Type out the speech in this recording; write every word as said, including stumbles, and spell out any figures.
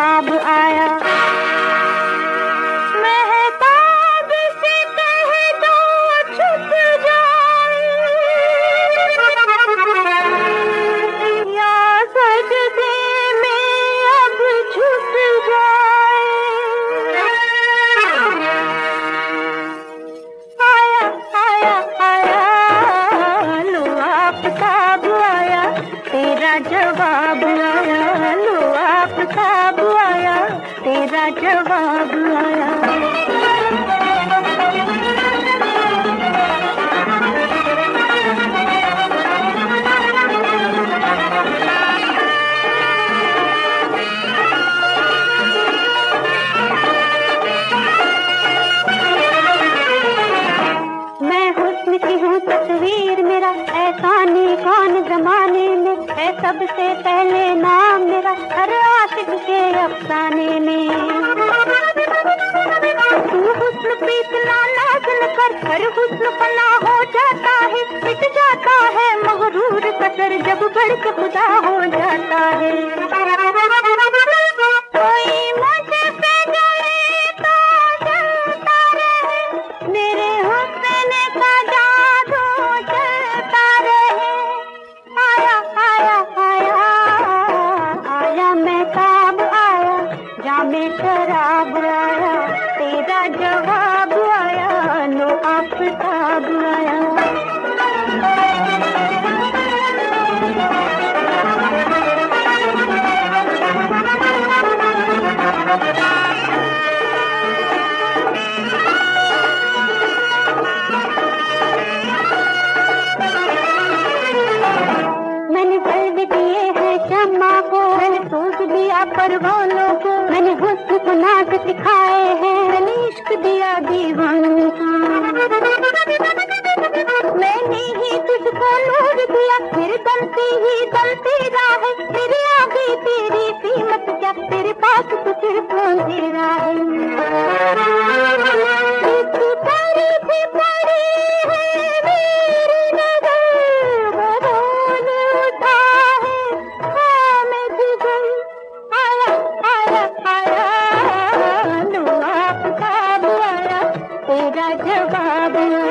जवाब आया। महताब से कह दो छुप जाए, या सजदे में अब झुक जाए। आया आया आया लो आफताब आया, तेरा जवाब आया। लो आफताब आया, तेरा जवाब आया। मैं हुस्न की हूँ तस्वीर, मेरा एहसानी कौन जमाने में है सबसे पहले नाम मेरा हर आशिक के अफसाने में। तू हुस्न पे इतना नाज़ न कर, हर हुस्न फना हो जाता है, मिट जाता है मगरूर कसर जब बढ़ के खुदा हो जाता है। कोई मुझे पे गए तो जलता रहे, मेरे हुस्न का जादू चलता रहे। आया आया आया आया महताब आया, जामे शराब आया, तेरा जवाब आया। लो आफताब आया। मैंने बल्ब दिए हैं शम्मा को, मैंने सूझ दिया परवानों को, मैंने हुस्न को नाज सिखाए हैं, मैंने इश्क दिया दीवानों को। मैंने ही तुझको नूर दिया, फिर दम से ही दम तेरा है, तेरे आगे तेरी कीमत क्या, तेरे पास तो फिर कौन तेरा है। इसकी तारीफ पड़ी है मेरी नजर, बदौल उठा है खामद गई। आया आया आया लो आफताब आया, तेरा जवाब आया।